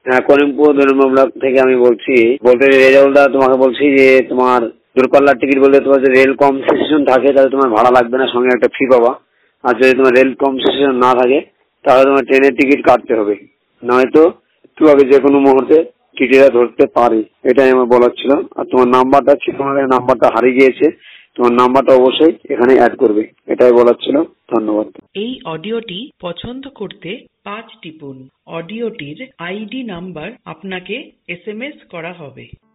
হ্যাঁ, করিমপুর 2 নম্বর ব্লক থেকে আমি বলছি। বলতে রেজাল্টটা তোমাকে বলছি যে তোমার দূরপাল্লার টিকিট বলতে তোমার যদি রেল কনসেশন থাকে তাহলে তোমার ভাড়া লাগবে না, সঙ্গে একটা ফি পাবা। আর যদি তোমার রেল কনসেশন না থাকে তাহলে তোমার ট্রেনের টিকিট কাটতে হবে, নয়তো তোমাকে যে কোনো মুহূর্তে টিটিরা ধরতে পারে। এটাই আমার বলার ছিল। আর তোমার নাম্বারটা ছিল, তোমার নাম্বারটা হারিয়ে গিয়েছে, তোমার নাম্বারটা অবশ্যই এখানে অ্যাড করবে, এটাই বলার ছিল। ধন্যবাদ। এই অডিওটি পছন্দ করতে 5 টিপুন। অডিওটির আইডি নাম্বার আপনাকে SMS করা হবে।